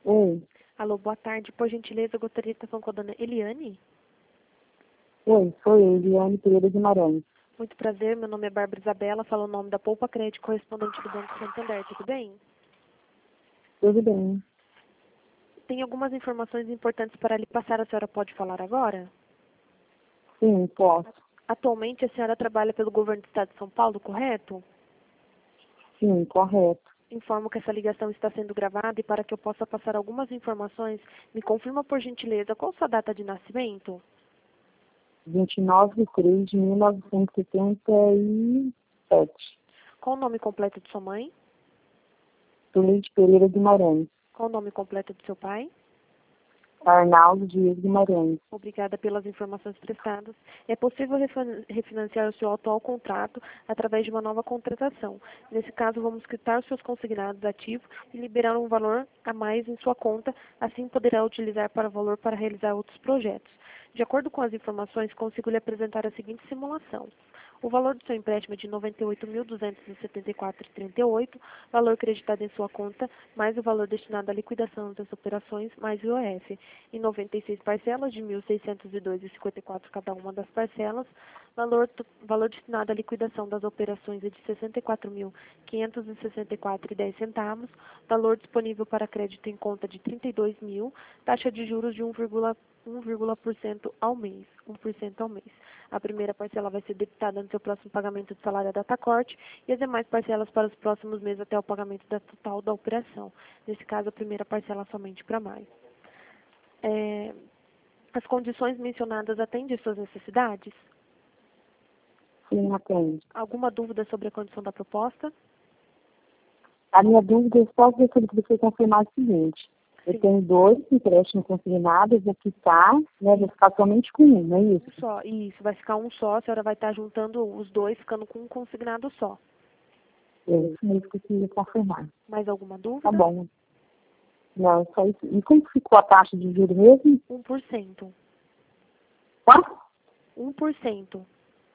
Oi, Alô, boa tarde. Por gentileza, eu gostaria de estar falando com a dona Eliane. sou eu, Eliane Pereira Guimarães. Muito prazer, meu nome é Bárbara Isabela, falo o nome da Poupa Crédito, correspondente do Banco Santander, tudo bem? Tudo bem? Tem algumas informações importantes para lhe passar, a senhora pode falar agora? Sim, posso. Atualmente, a senhora trabalha pelo governo do estado de São Paulo, correto? Sim, correto. Informo que essa ligação está sendo gravada e para que eu possa passar algumas informações, me confirma por gentileza qual sua data de nascimento? 29 de 3 de 1977. Qual o nome completo de sua mãe? Leite Pereira Guimarães. Qual o nome completo de seu pai? Arnaldo Dias Guimarães. Obrigada pelas informações prestadas. É possível refinanciar o seu atual contrato através de uma nova contratação. Nesse caso, vamos quitar os seus consignados ativos e liberar um valor a mais em sua conta, assim poderá utilizar para valor para realizar outros projetos. De acordo com as informações, consigo lhe apresentar a seguinte simulação. O valor do seu empréstimo é de R$ 98.274,38, valor creditado em sua conta, mais o valor destinado à liquidação das operações, mais o IOF, em 96 parcelas de R$ 1.602,54 cada uma das parcelas, valor destinado à liquidação das operações é de R$ 64.564,10, valor disponível para crédito em conta de R$ 32.000, taxa de juros de 1% ao mês, 1% ao mês. A primeira parcela vai ser debitada no seu próximo pagamento de salário da datacorte e as demais parcelas para os próximos meses até o pagamento da total da operação. Nesse caso, a primeira parcela somente para maio. As condições mencionadas atendem suas necessidades? Sim, atende. Alguma dúvida sobre a condição da proposta? A minha dúvida é só que você confirmar o seguinte. Eu tenho 2 empréstimos consignados, aqui tá, né? Vou ficar somente com um, não é isso? Só, isso, vai ficar um só, a senhora vai estar juntando os dois, ficando com um consignado só. É isso mesmo que eu queria confirmar. Mais alguma dúvida? Tá bom. Não, só isso. E como ficou a taxa de juros mesmo? 1%. Quanto? 1%.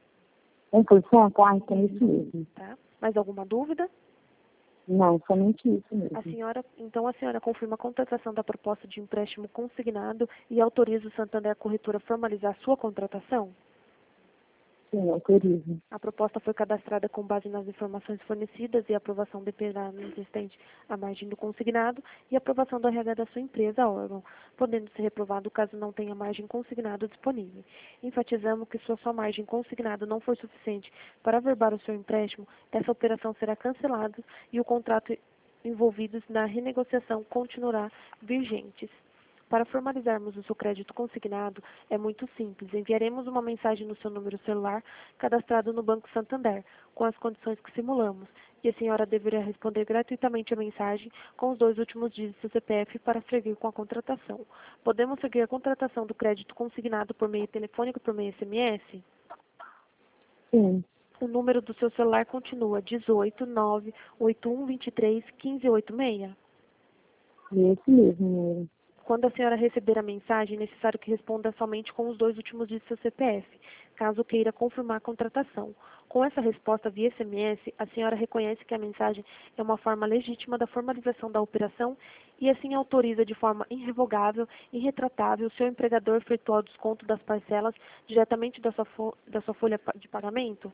1%? Ah, então é isso mesmo. Tá? Mais alguma dúvida? Não, somente isso mesmo. A senhora confirma a contratação da proposta de empréstimo consignado e autoriza o Santander Corretora a formalizar sua contratação? Sim, autorizo. A proposta foi cadastrada com base nas informações fornecidas e a aprovação dependerá no existente à margem do consignado e a aprovação do RH da sua empresa, órgão, podendo ser reprovado caso não tenha margem consignado disponível. Enfatizamos que se a sua margem consignado não for suficiente para averbar o seu empréstimo, essa operação será cancelada e o contrato envolvidos na renegociação continuará vigentes. Para formalizarmos o seu crédito consignado, é muito simples. Enviaremos uma mensagem no seu número celular cadastrado no Banco Santander, com as condições que simulamos, e a senhora deverá responder gratuitamente a mensagem com os 2 últimos dígitos do CPF para seguir com a contratação. Podemos seguir a contratação do crédito consignado por meio telefônico e por meio SMS? Sim, O número do seu celular continua 18 98123 1586. esse mesmo. Quando a senhora receber a mensagem, é necessário que responda somente com os 2 últimos dígitos do seu CPF, caso queira confirmar a contratação. Com essa resposta via SMS, a senhora reconhece que a mensagem é uma forma legítima da formalização da operação e assim autoriza de forma irrevogável e irretratável o seu empregador a efetuar o desconto das parcelas diretamente da sua folha de pagamento?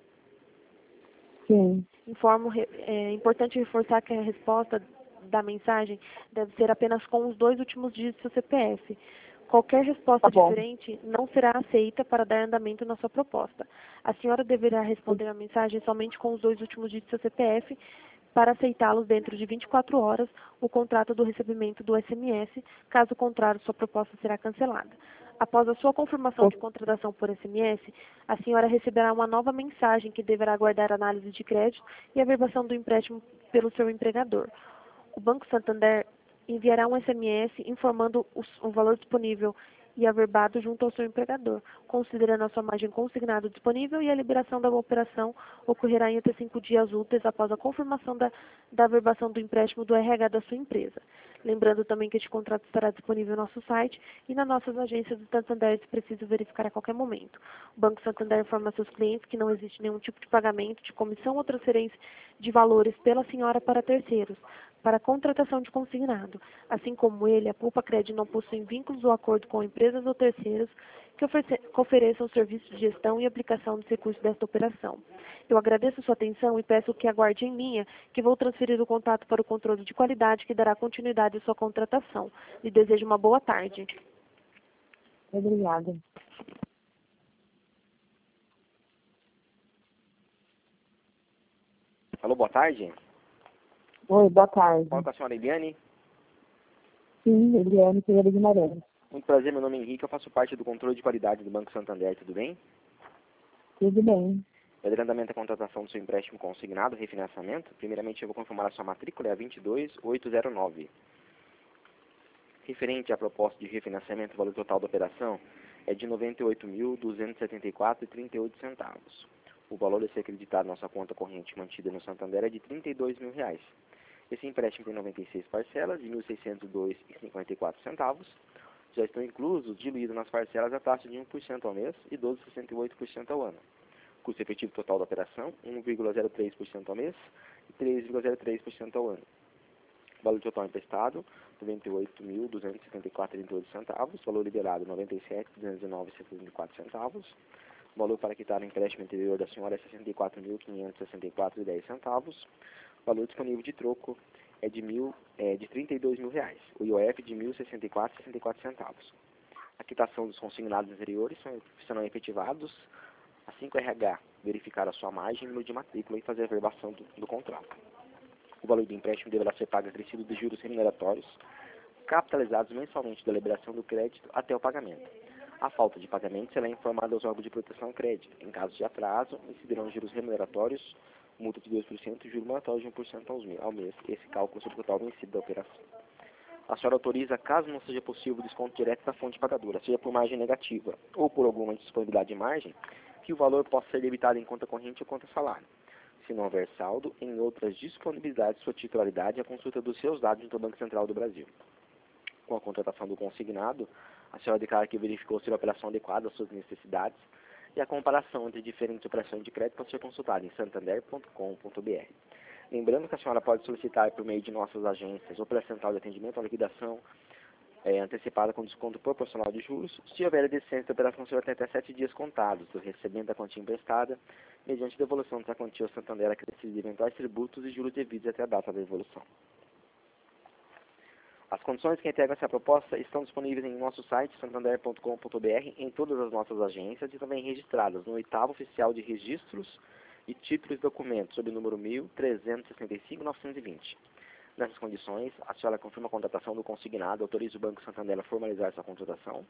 Sim, É importante reforçar que a resposta da mensagem deve ser apenas com os 2 últimos dígitos do seu CPF. Qualquer resposta tá bom. diferente não será aceita para dar andamento na sua proposta. A senhora deverá responder a mensagem somente com os 2 últimos dígitos do seu CPF para aceitá-los dentro de 24 horas o contrato do recebimento do SMS, caso contrário, sua proposta será cancelada. Após a sua confirmação de contratação por SMS, a senhora receberá uma nova mensagem que deverá aguardar análise de crédito e a verbação do empréstimo pelo seu empregador. O Banco Santander enviará um SMS informando o valor disponível e averbado junto ao seu empregador, considerando a sua margem consignada disponível, e a liberação da operação ocorrerá em até 5 dias úteis após a confirmação da averbação do empréstimo do RH da sua empresa. Lembrando também que este contrato estará disponível no nosso site e nas nossas agências do Santander, se preciso verificar a qualquer momento. O Banco Santander informa a seus clientes que não existe nenhum tipo de pagamento de comissão ou transferência de valores pela senhora para terceiros. para a contratação de consignado. Assim como ele, a Poupa-Cred não possui vínculos ou acordo com empresas ou terceiros que ofereçam serviços de gestão e aplicação dos recursos desta operação. Eu agradeço sua atenção e peço que aguarde em linha, que vou transferir o contato para o controle de qualidade que dará continuidade à sua contratação. Lhe desejo uma boa tarde. Obrigada. Alô, boa tarde. Oi, boa tarde. Fala com a senhora Eliane. Sim, Eliane Pereira Guimarães. Muito prazer, meu nome é Henrique, eu faço parte do controle de qualidade do Banco Santander, tudo bem? Tudo bem. Pelo andamento da contratação do seu empréstimo consignado, refinanciamento, primeiramente eu vou confirmar a sua matrícula, é a 22809. Referente à proposta de refinanciamento, o valor total da operação é de R$ 98.274,38. O valor a ser acreditado na sua conta corrente mantida no Santander é de R$ 32 mil. Esse empréstimo tem 96 parcelas de R$ 1.602,54. Já estão inclusos, diluídos nas parcelas, a taxa de 1% ao mês e 12,68% ao ano. Custo efetivo total da operação, 1,03% ao mês e 3,03% ao ano. Valor total emprestado, R$ 98.274,38. Valor liberado, R$ 97.219,74. Valor para quitar o empréstimo anterior da senhora é R$ 64.564,10. Valor disponível de troco é de R$ 32 mil. O IOF de R$ 1.064,64. A quitação dos consignados anteriores serão efetivados assim que o RH verificar a sua margem, número de matrícula e fazer a verbação do contrato. O valor do empréstimo deverá ser pago acrescido de juros remuneratórios, capitalizados mensalmente da liberação do crédito até o pagamento. A falta de pagamento será informada aos órgãos de proteção ao crédito. Em caso de atraso, incidirão juros remuneratórios, multa de 2% e juros moratórios de 1% ao mês. Esse cálculo sobre o total vencido da operação. A senhora autoriza, caso não seja possível o desconto direto da fonte pagadora, seja por margem negativa ou por alguma indisponibilidade de margem, que o valor possa ser debitado em conta corrente ou conta salário. Se não houver saldo, em outras disponibilidades de sua titularidade, a consulta dos seus dados no Banco Central do Brasil. Com a contratação do consignado, a senhora declara que verificou se a operação adequada às suas necessidades e a comparação entre diferentes operações de crédito pode ser consultada em santander.com.br. Lembrando que a senhora pode solicitar por meio de nossas agências ou pela central de atendimento a liquidação antecipada com desconto proporcional de juros. Se houver a decência da operação, a senhora tem até 7 dias contados do recebimento da quantia emprestada, mediante devolução dessa quantia ao Santander acrescido de eventuais tributos e juros devidos até a data da devolução. As condições que integram essa proposta estão disponíveis em nosso site, santander.com.br, em todas as nossas agências e também registradas no 8º Oficial de Registros e Títulos e Documentos, sob o número 1365-920. Nessas condições, a senhora confirma a contratação do consignado, autoriza o Banco Santander a formalizar essa contratação?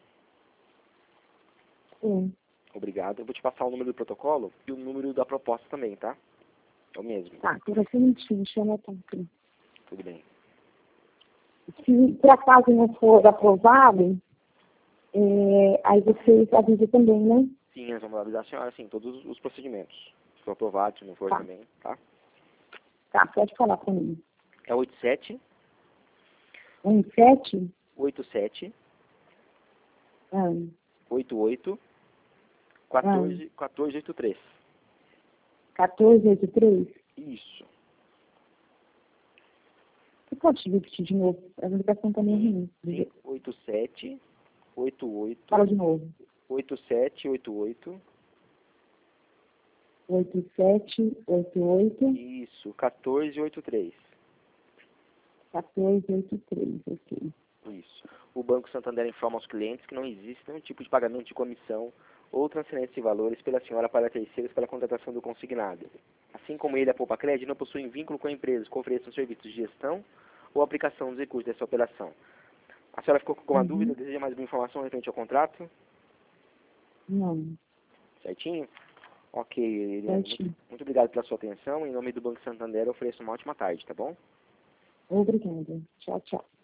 Sim. Obrigado. Eu vou te passar o número do protocolo e o número da proposta também, tá? É o mesmo. Tá, por assim, deixa eu anotar aqui. Tudo bem. Se por acaso não for aprovado, aí vocês avisam também, né? Sim, nós vamos avisar a senhora, sim, todos os procedimentos. Se for aprovado, se não for também, tá? Tá, pode falar comigo. É 87 17? 87 Ah, 88 1483. 1483? Isso. Você pode repetir de novo? A ligação também é ruim. Sim, 87 88 Fala de novo. 8788 8788 isso, 1483. 1483, ok. Isso. O Banco Santander informa aos clientes que não existe nenhum tipo de pagamento de comissão ou transferência de valores pela senhora para terceiros para a contratação do consignado. Assim como ele, a Poupa-Cred, não possuem vínculo com empresas que ofereçam serviços de gestão ou aplicação dos recursos dessa operação. A senhora ficou com alguma dúvida? Deseja mais alguma informação referente ao contrato? Não. Certinho? Ok, Eliane. Certinho. Muito obrigado pela sua atenção. Em nome do Banco Santander, eu ofereço uma ótima tarde, tá bom? Obrigada. Tchau, tchau.